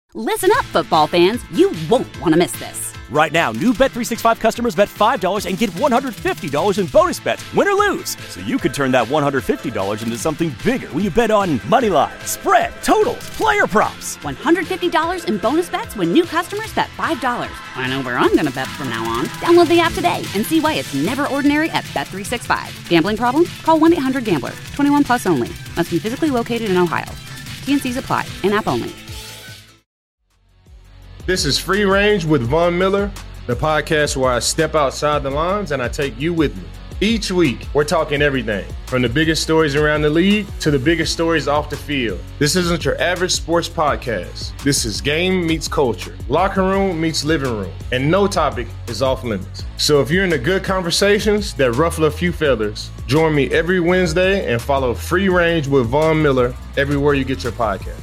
Listen up, football fans. You won't want to miss this. Right now, new Bet365 customers bet $5 and get $150 in bonus bets, win or lose. So you could turn that $150 into something bigger when you bet on money line, spread, totals, player props. $150 in bonus bets when new customers bet $5. I know where I'm going to bet from now on. Download the app today and see why it's never ordinary at Bet365. Gambling problem? Call 1-800-GAMBLER. 21 plus only. Must be physically located in Ohio. T&Cs apply. In-app only. This is Free Range with Von Miller, the podcast where I step outside the lines and I take you with me. Each week, we're talking everything from the biggest stories around the league to the biggest stories off the field. This isn't your average sports podcast. This is game meets culture, locker room meets living room, and no topic is off limits. So if you're into good conversations that ruffle a few feathers, join me every Wednesday and follow Free Range with Von Miller everywhere you get your podcast.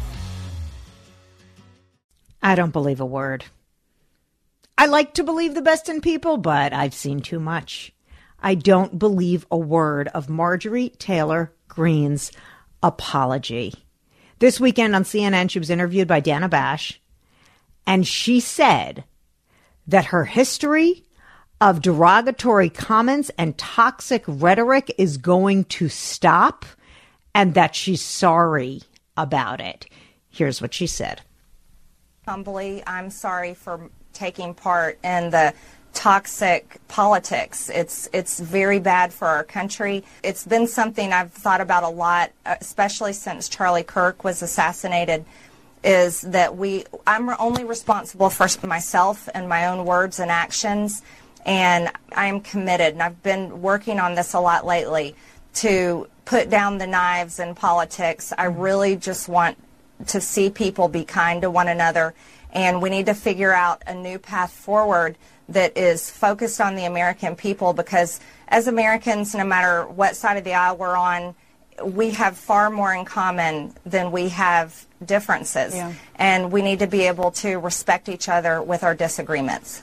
I don't believe a word. I like to believe the best in people, but I've seen too much. I don't believe a word of Marjorie Taylor Greene's apology. This weekend on CNN, she was interviewed by Dana Bash, and she said that her history of derogatory comments and toxic rhetoric is going to stop and that she's sorry about it. Here's what she said. Humbly, I'm sorry for taking part in the toxic politics. It's very bad for our country. It's been something I've thought about a lot, especially since Charlie Kirk was assassinated, is that I'm only responsible for myself and my own words and actions, and I'm committed, and I've been working on this a lot lately, to put down the knives in politics. I really just want to see people be kind to one another, and we need to figure out a new path forward that is focused on the American people, because as Americans, no matter what side of the aisle we're on, we have far more in common than we have differences. Yeah. And we need to be able to respect each other with our disagreements.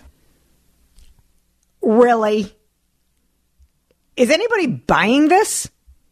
Really? Is anybody buying this?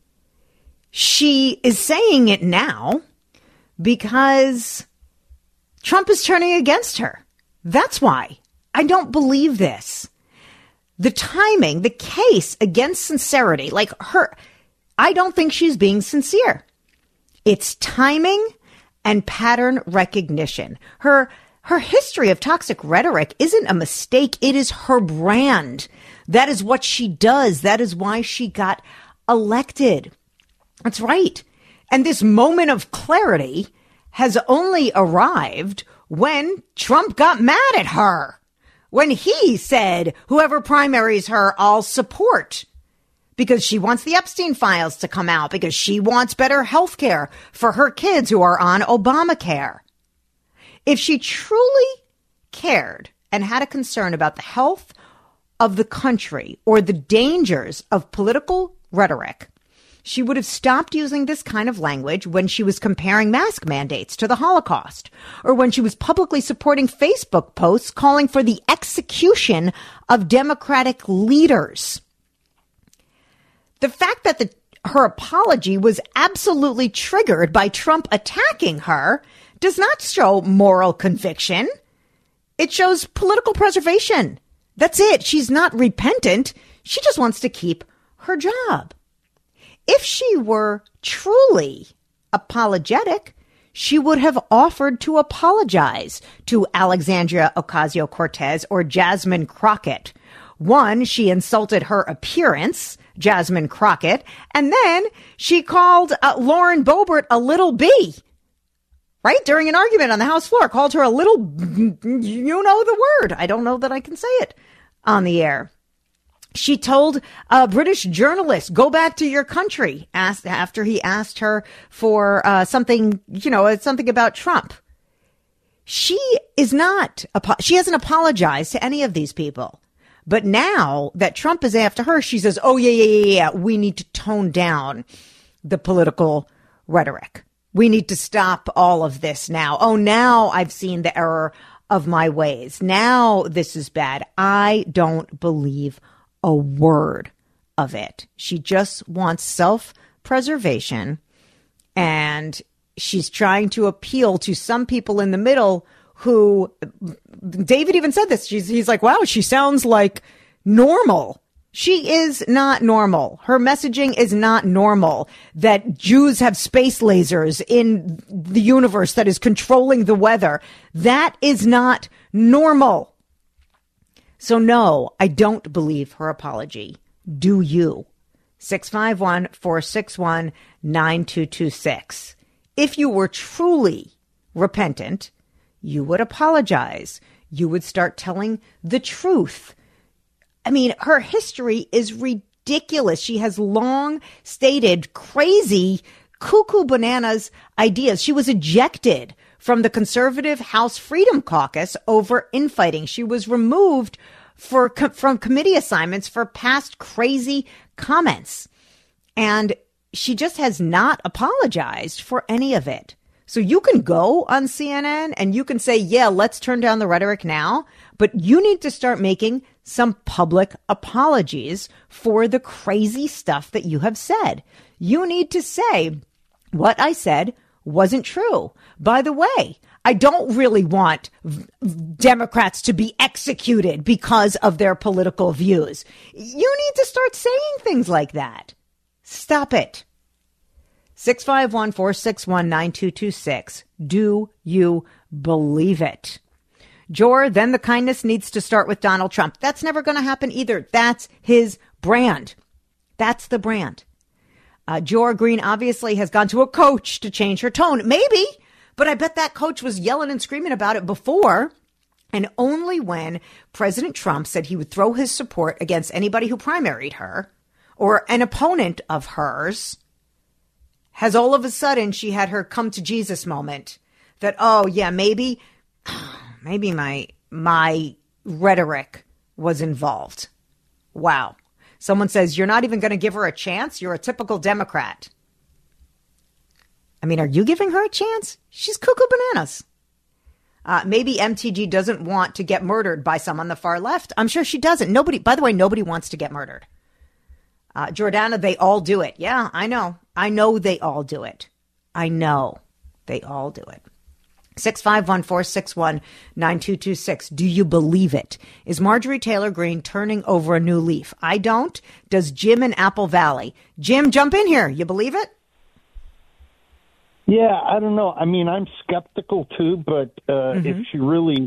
She is saying it now because Trump is turning against her. That's why. I don't believe this. The timing, the case against sincerity, like her, I don't think she's being sincere. It's timing and pattern recognition. Her history of toxic rhetoric isn't a mistake. It is her brand. That is what she does. That is why she got elected. That's right. And this moment of clarity has only arrived when Trump got mad at her. When he said, whoever primaries her, I'll support. Because she wants the Epstein files to come out. Because she wants better health care for her kids who are on Obamacare. If she truly cared and had a concern about the health of the country or the dangers of political rhetoric, she would have stopped using this kind of language when she was comparing mask mandates to the Holocaust, or when she was publicly supporting Facebook posts calling for the execution of Democratic leaders. The fact that her apology was absolutely triggered by Trump attacking her does not show moral conviction. It shows political preservation. That's it. She's not repentant. She just wants to keep her job. If she were truly apologetic, she would have offered to apologize to Alexandria Ocasio-Cortez or Jasmine Crockett. One, she insulted her appearance, Jasmine Crockett, and then she called Lauren Boebert a little b. Right? During an argument on the House floor, called her a little, you know the word. I don't know that I can say it on the air. She told a British journalist, go back to your country, after he asked her for something about Trump. She hasn't apologized to any of these people. But now that Trump is after her, she says, oh, yeah, we need to tone down the political rhetoric. We need to stop all of this now. Oh, now I've seen the error of my ways. Now this is bad. I don't believe a word of it. She just wants self-preservation, and she's trying to appeal to some people in the middle who, David even said this. He's like, wow, she sounds like normal. She is not normal. Her messaging is not normal. That Jews have space lasers in the universe that is controlling the weather. That is not normal. So no, I don't believe her apology. Do you? 651-461-9226. If you were truly repentant, you would apologize. You would start telling the truth. I mean, her history is ridiculous. She has long stated crazy, cuckoo bananas ideas. She was ejected from the conservative House Freedom Caucus over infighting. She was removed from committee assignments for past crazy comments. And she just has not apologized for any of it. So you can go on CNN and you can say, yeah, let's turn down the rhetoric now. But you need to start making some public apologies for the crazy stuff that you have said. You need to say what I said wasn't true. By the way, I don't really want Democrats to be executed because of their political views. You need to start saying things like that. Stop it. 651-461-9226. Do you believe it? Jor, then the kindness needs to start with Donald Trump. That's never going to happen either. That's his brand. That's the brand. Jor Green obviously has gone to a coach to change her tone. Maybe, but I bet that coach was yelling and screaming about it before. And only when President Trump said he would throw his support against anybody who primaried her or an opponent of hers has all of a sudden she had her come to Jesus moment that, oh, yeah, maybe my rhetoric was involved. Wow. Someone says, you're not even going to give her a chance? You're a typical Democrat. I mean, are you giving her a chance? She's cuckoo bananas. Maybe MTG doesn't want to get murdered by some on the far left. I'm sure she doesn't. By the way, nobody wants to get murdered. Jordana, they all do it. Yeah, I know. I know they all do it. I know they all do it. 651-461-9226. Do you believe it? Is Marjorie Taylor Greene turning over a new leaf? I don't. Does Jim in Apple Valley? Jim, jump in here. You believe it? Yeah, I don't know. I mean, I'm skeptical too, but if she really,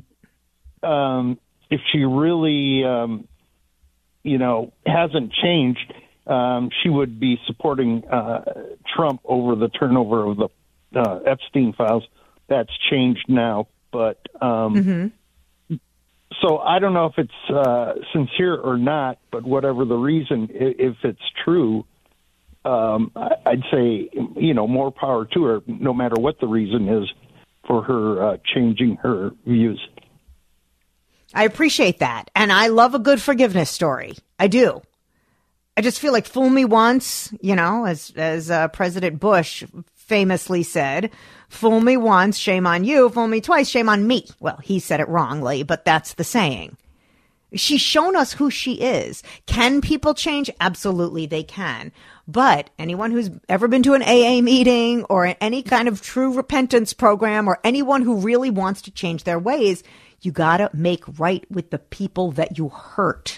hasn't changed, she would be supporting Trump over the turnover of the Epstein files. That's changed now, but so I don't know if it's sincere or not. But whatever the reason, if it's true, I'd say more power to her, no matter what the reason is for her changing her views. I appreciate that, and I love a good forgiveness story. I do. I just feel like fool me once, as President Bush famously said, fool me once, shame on you, fool me twice, shame on me. Well, he said it wrongly, but that's the saying. She's shown us who she is. Can people change? Absolutely, they can. But anyone who's ever been to an AA meeting or any kind of true repentance program or anyone who really wants to change their ways, you got to make right with the people that you hurt.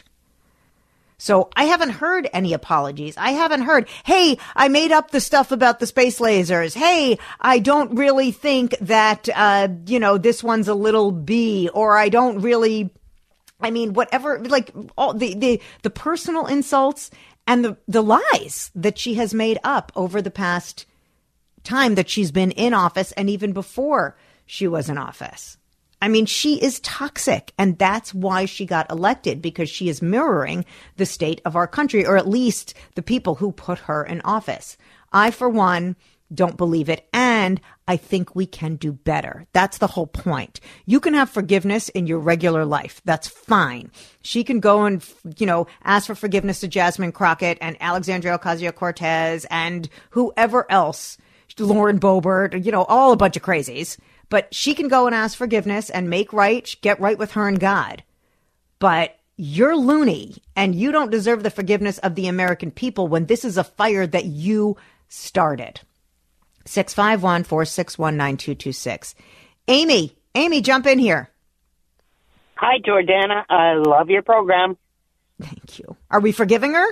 So I haven't heard any apologies. I haven't heard, hey, I made up the stuff about the space lasers. Hey, I don't really think that, this one's a little B, or I don't really, whatever, like all the personal insults and the lies that she has made up over the past time that she's been in office and even before she was in office. I mean, she is toxic, and that's why she got elected, because she is mirroring the state of our country, or at least the people who put her in office. I, for one, don't believe it, and I think we can do better. That's the whole point. You can have forgiveness in your regular life. That's fine. She can go and, ask for forgiveness to Jasmine Crockett and Alexandria Ocasio-Cortez and whoever else, Lauren Boebert, all a bunch of crazies. But she can go and ask forgiveness and make right, get right with her and God. But you're loony, and you don't deserve the forgiveness of the American people when this is a fire that you started. 651-461-9226. Amy Amy, jump in here. Hi, Jordana. I love your program. Thank you. Are we forgiving her?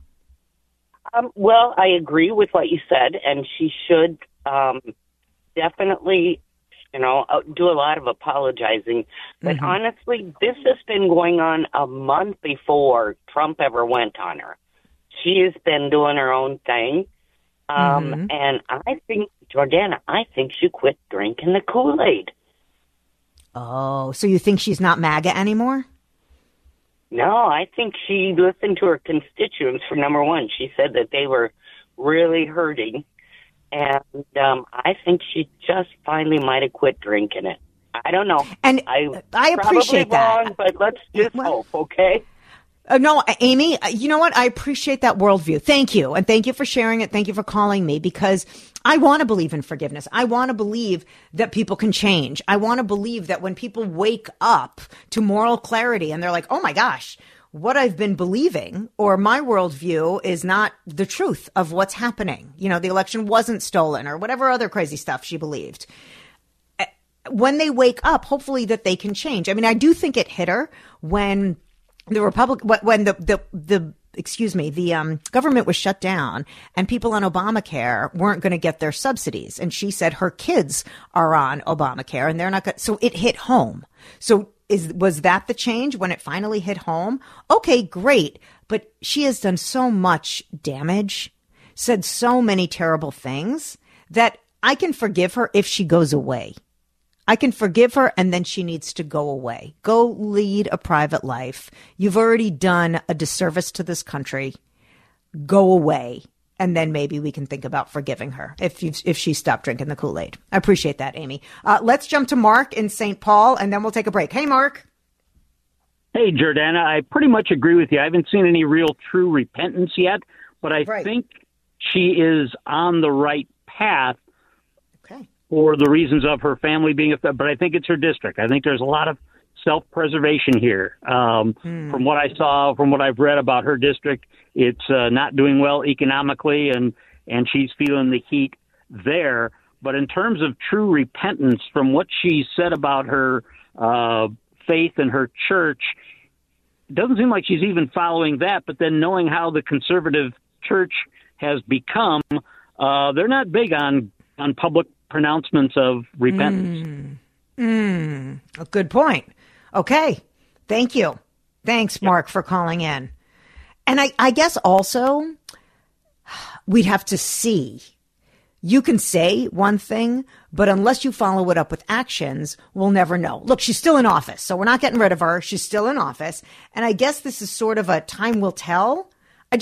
Well, I agree with what you said, and she should definitely, do a lot of apologizing. But honestly, this has been going on a month before Trump ever went on her. She has been doing her own thing. And I think, Jordana, she quit drinking the Kool-Aid. Oh, so you think she's not MAGA anymore? No, I think she listened to her constituents for number one. She said that they were really hurting. And I think she just finally might have quit drinking it. I don't know. And I appreciate that. Wrong, but let's just hope, okay? No, Amy, you know what? I appreciate that worldview. Thank you. And thank you for sharing it. Thank you for calling me, because I want to believe in forgiveness. I want to believe that people can change. I want to believe that when people wake up to moral clarity and they're like, oh my gosh, what I've been believing or my worldview is not the truth of what's happening. The election wasn't stolen or whatever other crazy stuff she believed. When they wake up, hopefully that they can change. I mean, I do think it hit her when the government was shut down and people on Obamacare weren't going to get their subsidies. And she said her kids are on Obamacare and they're not going. So it hit home. So was that the change when it finally hit home? Okay, great. But she has done so much damage, said so many terrible things that I can forgive her if she goes away. I can forgive her, and then she needs to go away. Go lead a private life. You've already done a disservice to this country. Go away, and then maybe we can think about forgiving her if she stopped drinking the Kool-Aid. I appreciate that, Amy. Let's jump to Mark in St. Paul, and then we'll take a break. Hey, Mark. Hey, Jordana. I pretty much agree with you. I haven't seen any real true repentance yet, but I think she is on the right path. For the reasons of her family being affected, but I think it's her district. I think there's a lot of self-preservation here. From what I saw, from what I've read about her district, it's not doing well economically, and she's feeling the heat there. But in terms of true repentance, from what she said about her faith in her church, it doesn't seem like she's even following that. But then knowing how the conservative church has become, they're not big on public pronouncements of repentance. A good point. Okay. Thank you. Thanks, Mark, for calling in. And I guess also we'd have to see. You can say one thing, but unless you follow it up with actions, we'll never know. Look, she's still in office, so we're not getting rid of her. She's still in office. And I guess this is sort of a time will tell.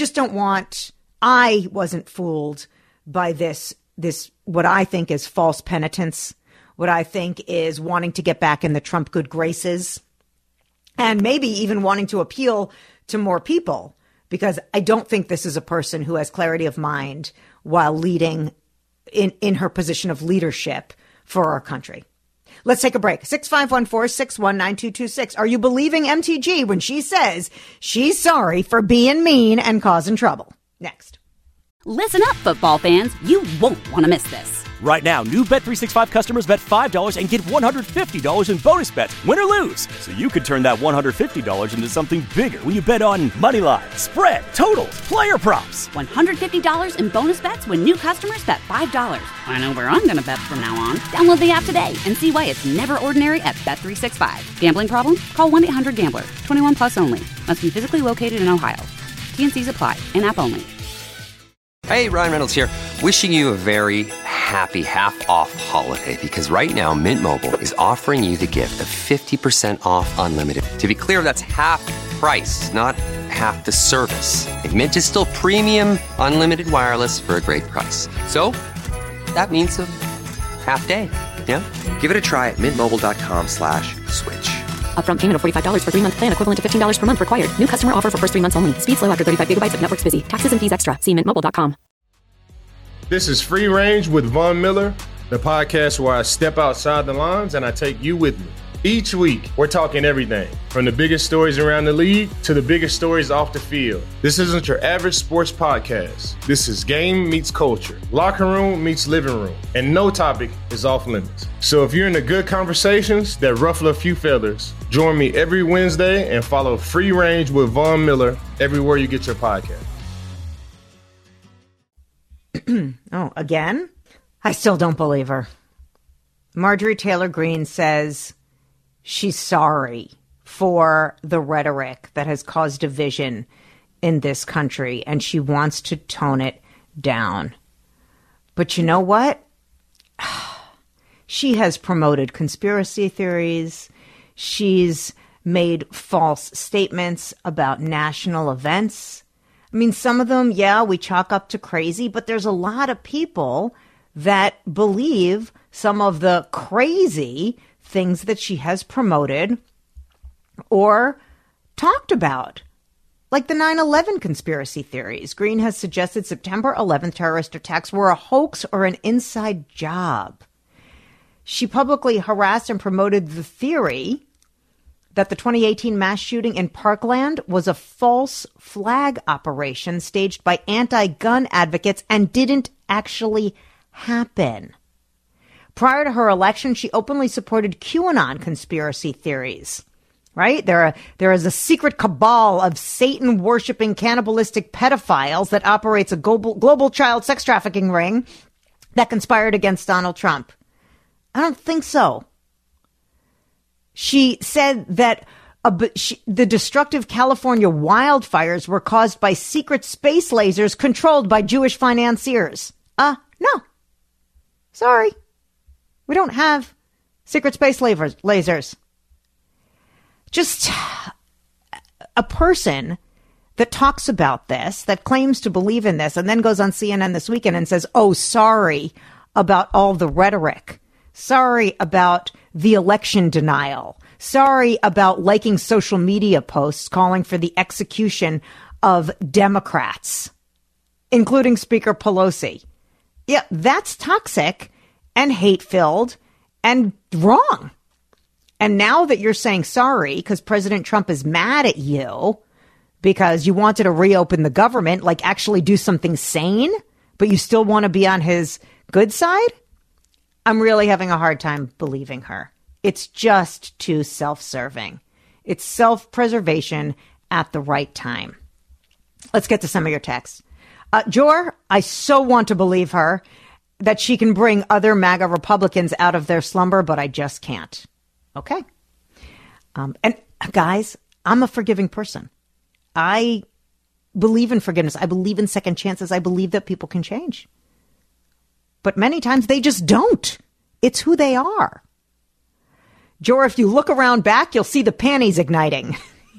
I wasn't fooled by this what I think is false penitence, what I think is wanting to get back in the Trump good graces, and maybe even wanting to appeal to more people, because I don't think this is a person who has clarity of mind while leading in her position of leadership for our country. Let's take a break. 651-461-9226. Are you believing MTG when she says she's sorry for being mean and causing trouble? Next. Listen up, football fans. You won't want to miss this. Right now, new Bet365 customers bet $5 and get $150 in bonus bets, win or lose. So you could turn that $150 into something bigger when you bet on moneyline, spread, totals, player props. $150 in bonus bets when new customers bet $5. I know where I'm going to bet from now on. Download the app today and see why it's never ordinary at Bet365. Gambling problem? Call 1-800-GAMBLER. 21 plus only. Must be physically located in Ohio. T&Cs apply. In-app only. Hey, Ryan Reynolds here. Wishing you a very happy half-off holiday, because right now Mint Mobile is offering you the gift of 50% off unlimited. To be clear, that's half price, not half the service. And Mint is still premium unlimited wireless for a great price. So that means a half day. Yeah? Give it a try at mintmobile.com/switch. Upfront payment of $45 for 3-month plan, equivalent to $15 per month required. New customer offer for first 3 months only. Speed slow after 35 gigabytes if network's busy. Taxes and fees extra. See mintmobile.com. This is Free Range with Von Miller, the podcast where I step outside the lines and I take you with me. Each week, we're talking everything from the biggest stories around the league to the biggest stories off the field. This isn't your average sports podcast. This is game meets culture, locker room meets living room, and no topic is off limits. So if you're into good conversations that ruffle a few feathers, join me every Wednesday and follow Free Range with Von Miller everywhere you get your podcast. Oh, again? I still don't believe her. Marjorie Taylor Greene says she's sorry for the rhetoric that has caused division in this country, and she wants to tone it down. But you know what? She has promoted conspiracy theories. She's made false statements about national events. I mean, some of them, yeah, we chalk up to crazy, but there's a lot of people that believe some of the crazy things that she has promoted or talked about, like the 9/11 conspiracy theories. Greene has suggested September 11th terrorist attacks were a hoax or an inside job. She publicly harassed and promoted the theory that the 2018 mass shooting in Parkland was a false flag operation staged by anti-gun advocates and didn't actually happen. Prior to her election, she openly supported QAnon conspiracy theories, right? There is a secret cabal of Satan-worshipping cannibalistic pedophiles that operates a global child sex trafficking ring that conspired against Donald Trump. I don't think so. She said that the destructive California wildfires were caused by secret space lasers controlled by Jewish financiers. No. Sorry. We don't have secret space lasers. Just a person that talks about this, that claims to believe in this, and then goes on CNN this weekend and says, oh, sorry about all the rhetoric. Sorry about the election denial. Sorry about liking social media posts calling for the execution of Democrats, including Speaker Pelosi. Yeah, that's toxic and hate-filled and wrong. And now that you're saying sorry because President Trump is mad at you because you wanted to reopen the government, like actually do something sane, but you still want to be on his good side, I'm really having a hard time believing her. It's just too self-serving. It's self-preservation at the right time. Let's get to some of your texts. Jor, I so want to believe her that she can bring other MAGA Republicans out of their slumber, but I just can't. Okay. And guys, I'm a forgiving person. I believe in forgiveness. I believe in second chances. I believe that people can change. But many times they just don't. It's who they are. Jor, if you look around back, you'll see the panties igniting.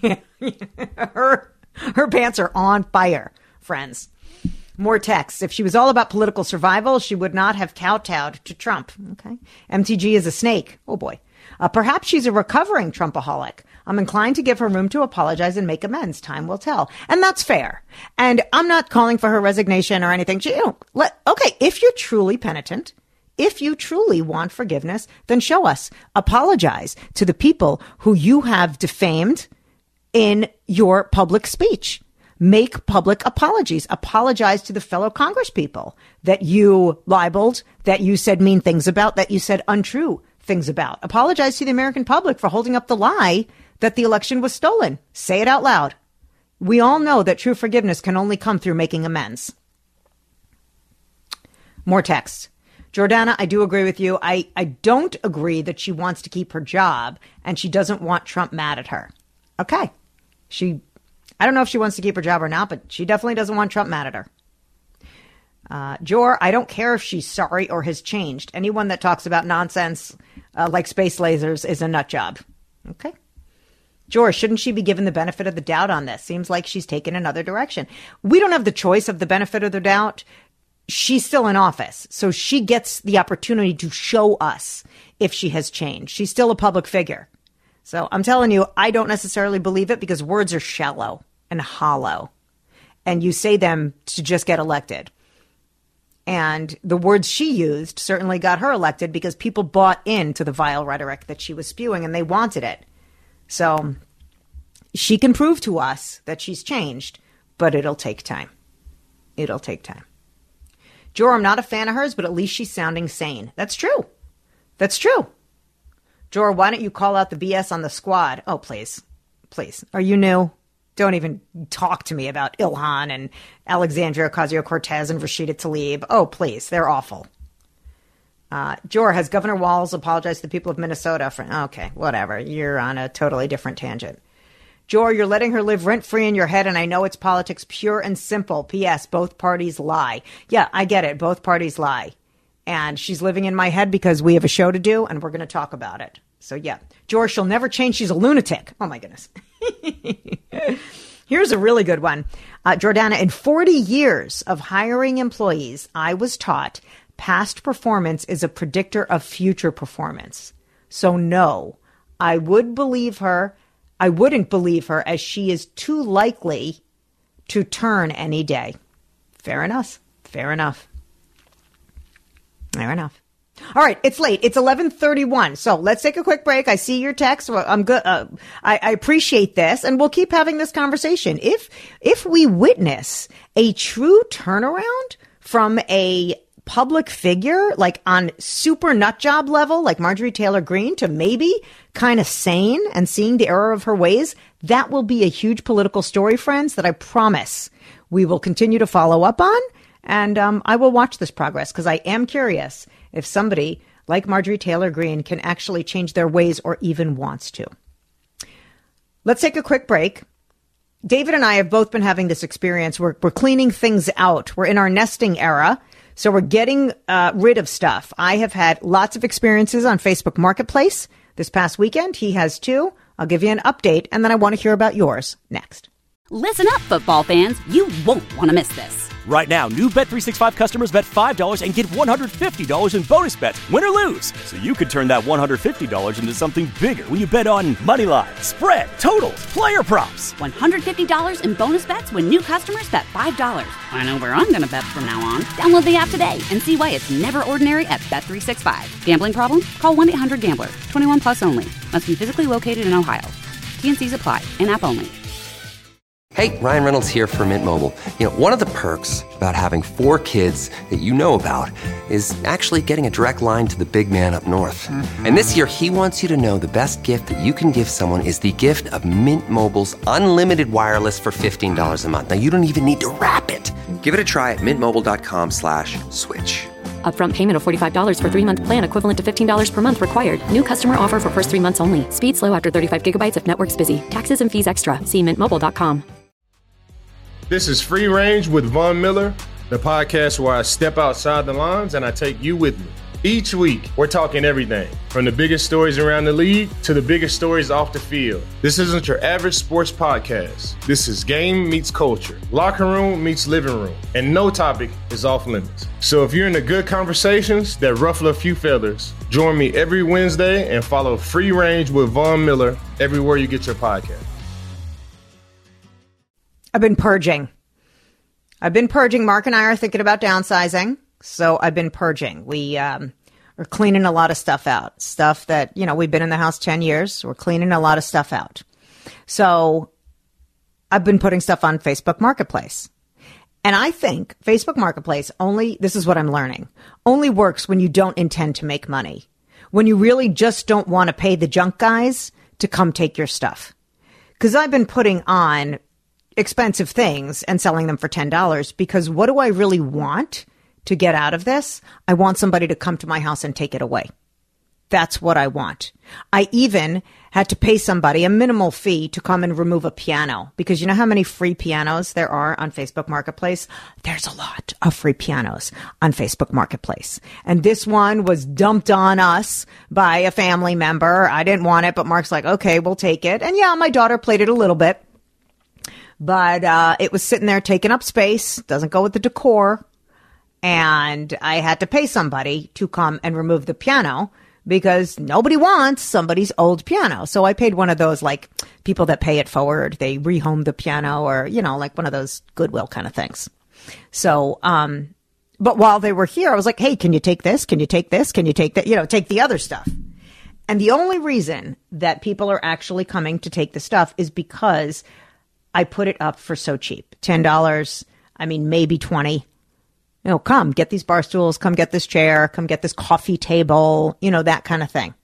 Her pants are on fire, friends. More texts. If she was all about political survival, she would not have kowtowed to Trump. Okay. MTG is a snake. Oh, boy. Perhaps she's a recovering Trumpaholic. I'm inclined to give her room to apologize and make amends. Time will tell. And that's fair. And I'm not calling for her resignation or anything. Okay, if you're truly penitent, if you truly want forgiveness, then show us. Apologize to the people who you have defamed in your public speech. Make public apologies. Apologize to the fellow congresspeople that you libeled, that you said mean things about, that you said untrue things about. Apologize to the American public for holding up the lie that the election was stolen. Say it out loud. We all know that true forgiveness can only come through making amends. More text. Jordana, I do agree with you. I don't agree that she wants to keep her job and she doesn't want Trump mad at her. Okay. I don't know if she wants to keep her job or not, but she definitely doesn't want Trump mad at her. Jor, I don't care if she's sorry or has changed. Anyone that talks about nonsense like space lasers is a nut job. Okay. Jor, shouldn't she be given the benefit of the doubt on this? Seems like she's taken another direction. We don't have the choice of the benefit of the doubt. She's still in office, so she gets the opportunity to show us if she has changed. She's still a public figure. So I'm telling you, I don't necessarily believe it because words are shallow and hollow, and you say them to just get elected. And the words she used certainly got her elected because people bought into the vile rhetoric that she was spewing and they wanted it. So she can prove to us that she's changed, but it'll take time. It'll take time. Jor, I'm not a fan of hers, but at least she's sounding sane. That's true. That's true. Jor, why don't you call out the BS on the squad? Oh, please. Please. Are you new? Don't even talk to me about Ilhan and Alexandria Ocasio-Cortez and Rashida Tlaib. Oh, please. They're awful. Jor, has Governor Walz apologized to the people of Minnesota for... Okay, whatever. You're on a totally different tangent. Jor, you're letting her live rent-free in your head, and I know it's politics pure and simple. P.S. Both parties lie. Yeah, I get it. Both parties lie. And she's living in my head because we have a show to do, and we're going to talk about it. So, yeah. Jor, she'll never change. She's a lunatic. Oh, my goodness. Here's a really good one. Jordana, in 40 years of hiring employees, I was taught past performance is a predictor of future performance. So, no, I wouldn't believe her as she is too likely to turn any day. Fair enough. Fair enough. Fair enough. All right, it's late. It's 11:31. So let's take a quick break. I see your text. Well, I'm good. I appreciate this, and we'll keep having this conversation. If we witness a true turnaround from a public figure, like on super nut job level, like Marjorie Taylor Greene, to maybe kind of sane and seeing the error of her ways, that will be a huge political story, friends, that I promise we will continue to follow up on. And I will watch this progress because I am curious if somebody like Marjorie Taylor Greene can actually change their ways or even wants to. Let's take a quick break. David and I have both been having this experience. We're cleaning things out. We're in our nesting era. So we're getting rid of stuff. I have had lots of experiences on Facebook Marketplace this past weekend. He has too. I'll give you an update, and then I want to hear about yours next. Listen up, football fans. You won't want to miss this. Right now, new Bet365 customers bet $5 and get $150 in bonus bets, win or lose. So you could turn that $150 into something bigger when you bet on moneyline, spread, totals, player props. $150 in bonus bets when new customers bet $5. I know where I'm going to bet from now on. Download the app today and see why it's never ordinary at Bet365. Gambling problem? Call 1-800-GAMBLER. 21 plus only. Must be physically located in Ohio. T&Cs apply. In-app only. Hey, Ryan Reynolds here for Mint Mobile. You know, one of the perks about having 4 kids that you know about is actually getting a direct line to the big man up north. Mm-hmm. And this year, he wants you to know the best gift that you can give someone is the gift of Mint Mobile's unlimited wireless for $15 a month. Now, you don't even need to wrap it. Give it a try at mintmobile.com/switch. Upfront payment of $45 for 3-month plan equivalent to $15 per month required. New customer offer for first 3 months only. Speed slow after 35 gigabytes if network's busy. Taxes and fees extra. See mintmobile.com. This is Free Range with Von Miller, the podcast where I step outside the lines and I take you with me. Each week, we're talking everything from the biggest stories around the league to the biggest stories off the field. This isn't your average sports podcast. This is game meets culture, locker room meets living room, and no topic is off limits. So if you're into good conversations that ruffle a few feathers, join me every Wednesday and follow Free Range with Von Miller everywhere you get your podcast. I've been purging. Mark and I are thinking about downsizing. So I've been purging. We are cleaning a lot of stuff out. Stuff that, we've been in the house 10 years. We're cleaning a lot of stuff out. So I've been putting stuff on Facebook Marketplace. And I think Facebook Marketplace this is what I'm learning, only works when you don't intend to make money. When you really just don't want to pay the junk guys to come take your stuff. Because I've been putting on expensive things and selling them for $10 because what do I really want to get out of this? I want somebody to come to my house and take it away. That's what I want. I even had to pay somebody a minimal fee to come and remove a piano because you know how many free pianos there are on Facebook Marketplace? There's a lot of free pianos on Facebook Marketplace. And this one was dumped on us by a family member. I didn't want it, but Mark's like, okay, we'll take it. And yeah, my daughter played it a little bit. But it was sitting there taking up space, doesn't go with the decor, and I had to pay somebody to come and remove the piano because nobody wants somebody's old piano. So I paid one of those, like, people that pay it forward. They rehome the piano or, like one of those Goodwill kind of things. So But while they were here, I was like, hey, can you take this? Can you take this? Can you take that? Take the other stuff. And the only reason that people are actually coming to take the stuff is because I put it up for so cheap. $10. I mean, maybe $20. Come get these bar stools, come get this chair, come get this coffee table, that kind of thing.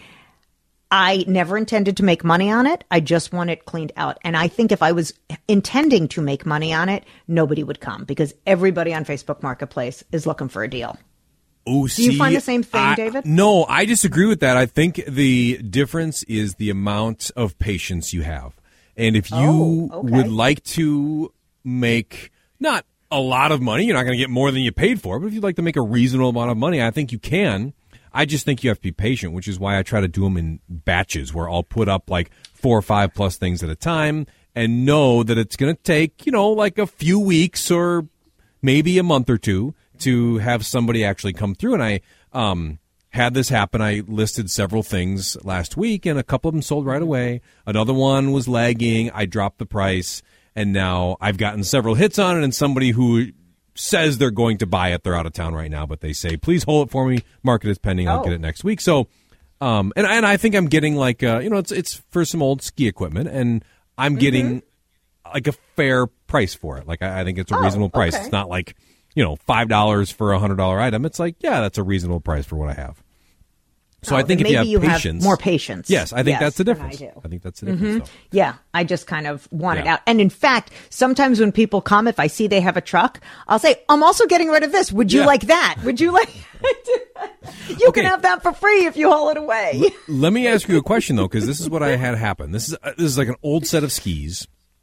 I never intended to make money on it. I just want it cleaned out. And I think if I was intending to make money on it, nobody would come because everybody on Facebook Marketplace is looking for a deal. Oh, do you find the same thing, David? No, I disagree with that. I think the difference is the amount of patience you have. And if you would like to make not a lot of money, you're not going to get more than you paid for, but if you'd like to make a reasonable amount of money, I think you can. I just think you have to be patient, which is why I try to do them in batches where I'll put up like 4 or 5 plus things at a time and know that it's going to take, like a few weeks or maybe a month or two to have somebody actually come through. And I had this happen. I listed several things last week, and a couple of them sold right away. Another one was lagging. I dropped the price, and now I've gotten several hits on it, and somebody who says they're going to buy it. They're out of town right now, but they say, please hold it for me. Market is pending. I'll get it next week. So, and I think I'm getting like, it's for some old ski equipment, and I'm getting like a fair price for it. Like, I think it's a reasonable price. Okay. It's not like, $5 for a $100 item. It's like, yeah, that's a reasonable price for what I have. So I think if you have patience, more patience. Yes, I think that's the difference. I think that's the difference. So. Yeah, I just kind of want it out. And in fact, sometimes when people come, if I see they have a truck, I'll say, I'm also getting rid of this. Would you like that? Would you like? You can have that for free if you haul it away. Let me ask you a question though, because this is what I had happen. This is like an old set of skis,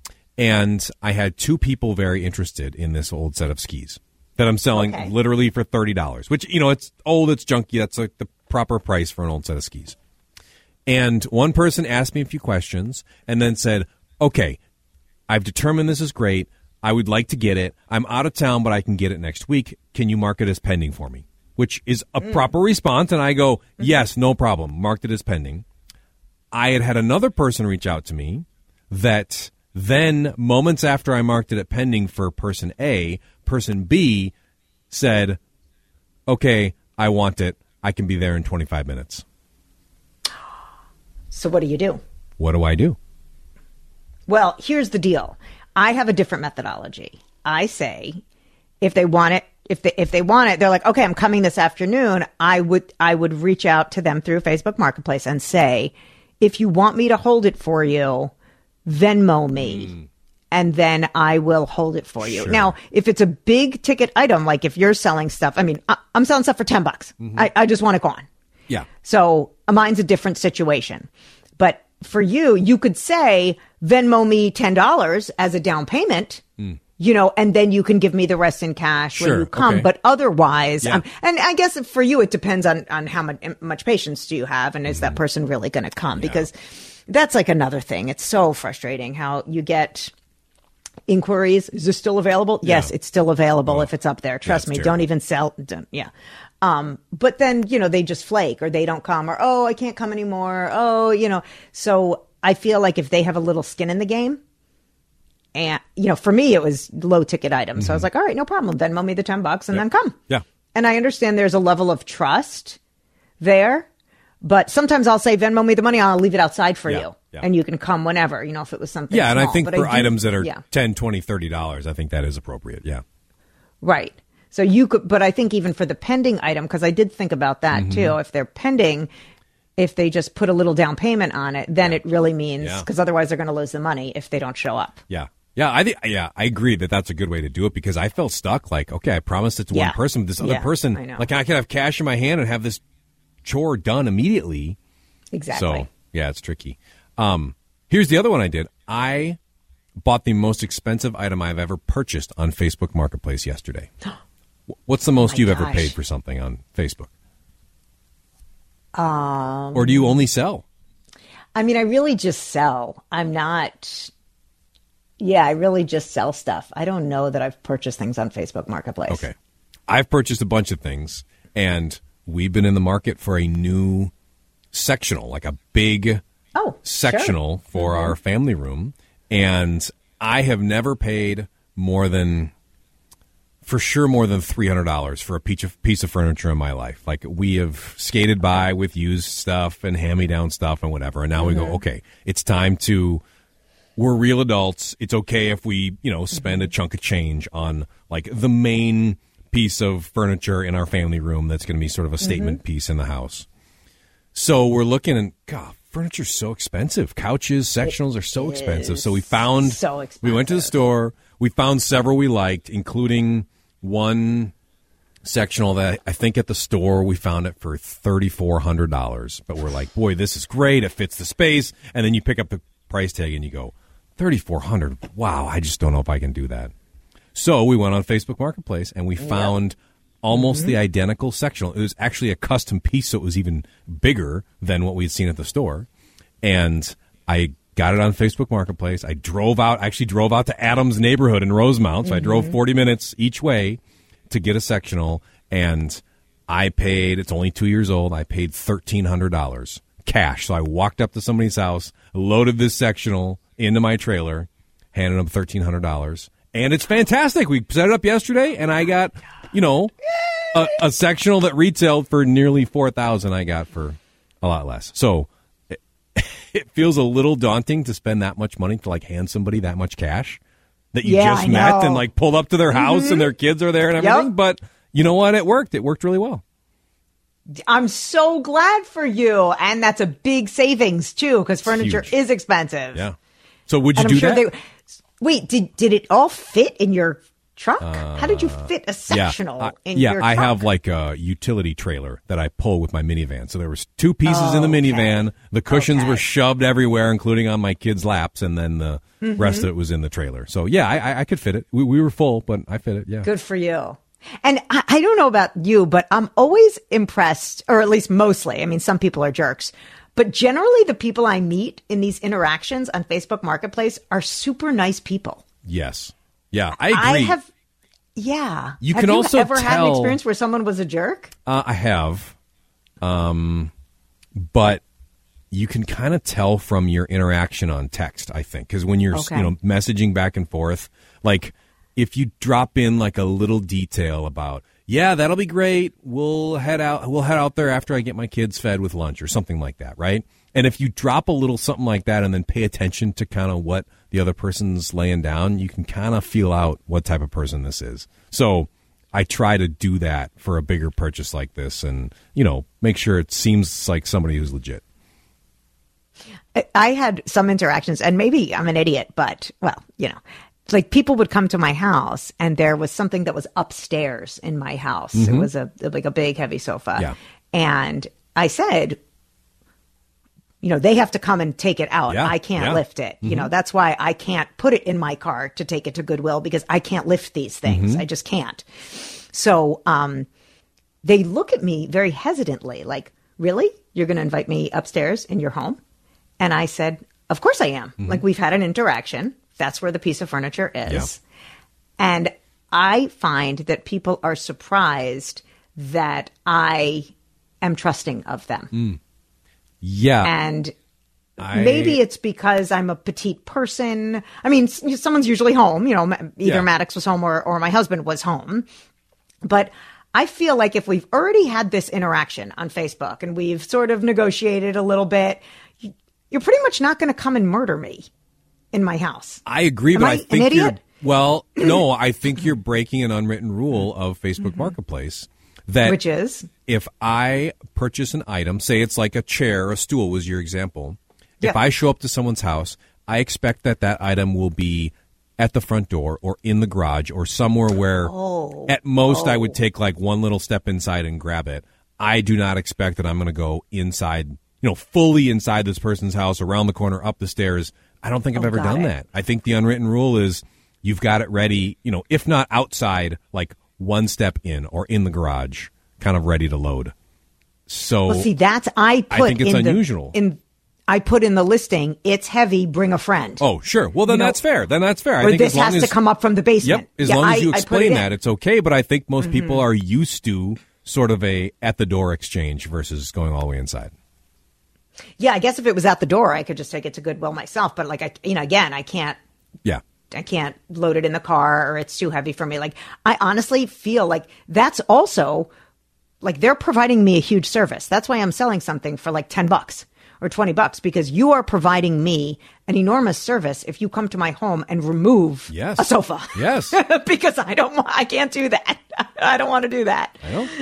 and I had 2 people very interested in this old set of skis that I'm selling literally for $30, which, it's old, it's junky. That's like the proper price for an old set of skis. And one person asked me a few questions and then said, okay, I've determined this is great. I would like to get it. I'm out of town, but I can get it next week. Can you mark it as pending for me? Which is a proper response. And I go, yes, no problem. Marked it as pending. I had another person reach out to me that then moments after I marked it at pending for person A, person B said, okay, I want it. I can be there in 25 minutes. So what do you do? What do I do? Well, here's the deal. I have a different methodology. I say, if they want it, if they want it, they're like, okay, I'm coming this afternoon. I would reach out to them through Facebook Marketplace and say, if you want me to hold it for you, Venmo me. And then I will hold it for you. Sure. Now, if it's a big ticket item, like if you're selling stuff, I mean, I'm selling stuff for $10. I just want it gone. Yeah. So mine's a different situation. But for you, you could say, Venmo me $10 as a down payment, and then you can give me the rest in cash when you come. Okay. But otherwise, and I guess for you, it depends on how much patience do you have, and is that person really going to come? Because that's like another thing. It's so frustrating how you get inquiries. Is this still available? Yes, it's still available if it's up there. Trust me. Terrible. Don't even sell. But then, they just flake or they don't come or, I can't come anymore. So I feel like if they have a little skin in the game, and, for me, it was low ticket items. So I was like, all right, no problem. Venmo me the $10 and then come. Yeah. And I understand there's a level of trust there. But sometimes I'll say, Venmo me the money, I'll leave it outside for you. Yeah. And you can come whenever, if it was something small. And I think for items that are $10, $20, $30, I think that is appropriate. Yeah. Right. So you could, but I think even for the pending item, because I did think about that too, if they're pending, if they just put a little down payment on it, then it really means, because otherwise they're going to lose the money if they don't show up. Yeah. Yeah, I agree that that's a good way to do it because I felt stuck. Like, okay, I promised it to one person, but this other person, I could have cash in my hand and have this chore done immediately. Exactly. So, it's tricky. Here's the other one I did. I bought the most expensive item I've ever purchased on Facebook Marketplace yesterday. What's the most you've ever paid for something on Facebook? Or do you only sell? I mean, I really just sell. I'm not... Yeah, I really just sell stuff. I don't know that I've purchased things on Facebook Marketplace. Okay. I've purchased a bunch of things, and we've been in the market for a new sectional, like a big sectional for our family room. And I have never paid more than for sure more than $300 for a piece of furniture in my life. Like, we have skated by with used stuff and hand-me-down stuff and whatever, and now we go, okay, it's time to, we're real adults. It's okay if we, spend a chunk of change on, like, the main piece of furniture in our family room that's going to be sort of a statement piece in the house. So we're looking, and, God, furniture's so expensive. Couches, sectionals are so expensive. So we went to the store. We found several we liked, including one sectional that I think at the store we found it for $3,400. But we're like, boy, this is great. It fits the space. And then you pick up the price tag and you go, $3,400. Wow, I just don't know if I can do that. So we went on Facebook Marketplace and we found almost the identical sectional. It was actually a custom piece, so it was even bigger than what we'd seen at the store. And I got it on Facebook Marketplace. I actually drove out to Adams neighborhood in Rosemount. So I drove 40 minutes each way to get a sectional. And I paid, it's only 2 years old, I paid $1,300 cash. So I walked up to somebody's house, loaded this sectional into my trailer, handed them $1,300. And it's fantastic. We set it up yesterday, and I got, a sectional that retailed for nearly $4,000 I got for a lot less. So it feels a little daunting to spend that much money to, like, hand somebody that much cash that you just met and, like, pulled up to their house and their kids are there and everything. Yep. But you know what? It worked. It worked really well. I'm so glad for you. And that's a big savings, too, because furniture is expensive. Yeah. So would you do that? Wait, did it all fit in your truck? How did you fit a sectional in your truck? I have like a utility trailer that I pull with my minivan. So there was two pieces in the minivan. The cushions were shoved everywhere, including on my kids' laps, and then the rest of it was in the trailer. So, I could fit it. We were full, but I fit it, yeah. Good for you. And I don't know about you, but I'm always impressed, or at least mostly. I mean, some people are jerks. But generally, the people I meet in these interactions on Facebook Marketplace are super nice people. Yes. Yeah, I agree. You can also ever had an experience where someone was a jerk? I have. But you can kind of tell from your interaction on text, I think. Because when you're messaging back and forth, like if you drop in like a little detail about, yeah, that'll be great. We'll head out there after I get my kids fed with lunch or something like that, right? And if you drop a little something like that and then pay attention to kind of what the other person's laying down, you can kind of feel out what type of person this is. So I try to do that for a bigger purchase like this and, make sure it seems like somebody who's legit. I had some interactions, and maybe I'm an idiot, but, like people would come to my house and there was something that was upstairs in my house. It was a big heavy sofa. Yeah. And I said, they have to come and take it out. Yeah. I can't lift it. That's why I can't put it in my car to take it to Goodwill, because I can't lift these things. I just can't. So, they look at me very hesitantly, like, really? You're going to invite me upstairs in your home? And I said, of course I am. Like, we've had an interaction. That's where the piece of furniture is. Yeah. And I find that people are surprised that I am trusting of them. Yeah. And maybe it's because I'm a petite person. I mean, someone's usually home, either Maddox was home or my husband was home. But I feel like if we've already had this interaction on Facebook and we've sort of negotiated a little bit, you're pretty much not going to come and murder me in my house. I agree, but I think no, I think you're breaking an unwritten rule of Facebook Marketplace. Which is? If I purchase an item, say it's like a chair, a stool was your example. If I show up to someone's house, I expect that item will be at the front door or in the garage or somewhere where at most I would take like one little step inside and grab it. I do not expect that I'm going to go inside, fully inside this person's house, around the corner, up the stairs. I don't think I've ever done that. I think the unwritten rule is you've got it ready, if not outside, like one step in or in the garage, kind of ready to load. So see, I think it's unusual. I put in the listing, it's heavy, bring a friend. Oh, sure. Well, then that's fair. I think this has to come up from the basement. Yep. As long as you explain that, it's okay. But I think most people are used to sort of a at-the-door exchange versus going all the way inside. Yeah, I guess if it was at the door, I could just take it to Goodwill myself. But again, I can't. Yeah. can't load it in the car, or it's too heavy for me. Like, I honestly feel like that's also like they're providing me a huge service. That's why I'm selling something for like $10 or $20, because you are providing me an enormous service if you come to my home and remove a sofa. Yes. Because I can't do that. I don't want to do that.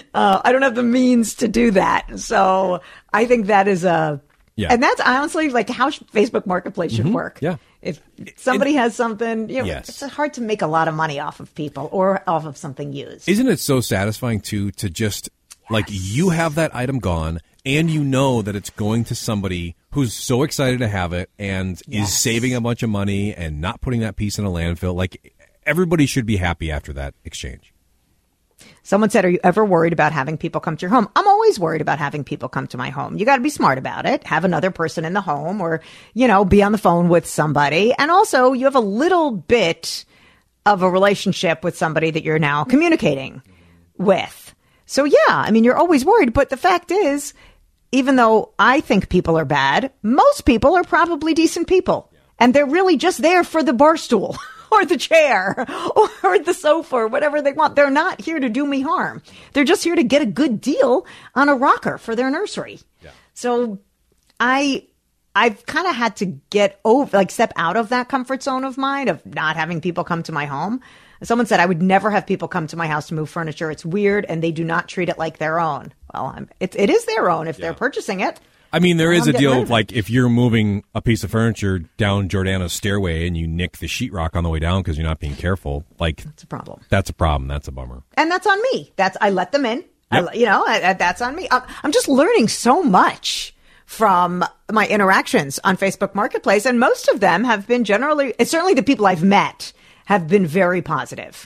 I don't have the means to do that. So I think that is and that's honestly like how Facebook Marketplace should work. Yeah. If somebody has something, it's hard to make a lot of money off of people or off of something used. Isn't it so satisfying too, to just like you have that item gone and you know that it's going to somebody who's so excited to have it and is saving a bunch of money and not putting that piece in a landfill. Like, everybody should be happy after that exchange. Someone said, are you ever worried about having people come to your home? I'm always worried about having people come to my home. You got to be smart about it. Have another person in the home, or, be on the phone with somebody. And also, you have a little bit of a relationship with somebody that you're now communicating with. So, you're always worried. But the fact is, even though I think people are bad, most people are probably decent people. And they're really just there for the bar stool or the chair or the sofa or whatever they want. They're not here to do me harm. They're just here to get a good deal on a rocker for their nursery. Yeah. So I've kind of had to get over, like, step out of that comfort zone of mine of not having people come to my home. Someone said I would never have people come to my house to move furniture. It's weird, and they do not treat it like their own. Well, it is their own if they're purchasing it. I mean, there is a deal of, like, if you're moving a piece of furniture down Jordana's stairway and you nick the sheetrock on the way down because you're not being careful, like, that's a problem. That's a problem. That's a bummer. And that's on me. I let them in. Yep. That's on me. I'm just learning so much from my interactions on Facebook Marketplace, and most of them have been certainly the people I've met have been very positive.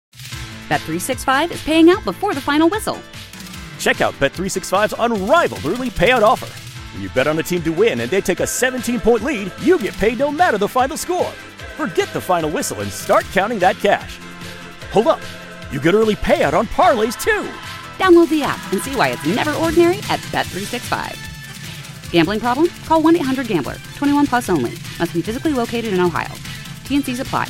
Bet365 is paying out before the final whistle. Check out Bet365's unrivaled early payout offer. When you bet on a team to win and they take a 17-point lead, you get paid no matter the final score. Forget the final whistle and start counting that cash. Hold up. You get early payout on parlays, too. Download the app and see why it's never ordinary at Bet365. Gambling problem? Call 1-800-GAMBLER. 21 plus only. Must be physically located in Ohio. T&Cs apply.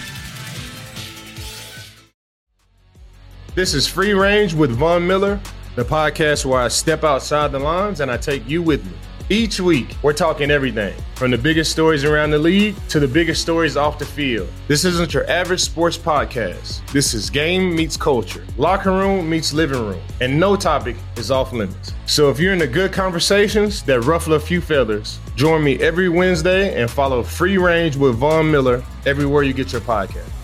This is Free Range with Von Miller, the podcast where I step outside the lines and I take you with me. Each week, we're talking everything from the biggest stories around the league to the biggest stories off the field. This isn't your average sports podcast. This is game meets culture, locker room meets living room, and no topic is off limits. So if you're into good conversations that ruffle a few feathers, join me every Wednesday and follow Free Range with Von Miller everywhere you get your podcast.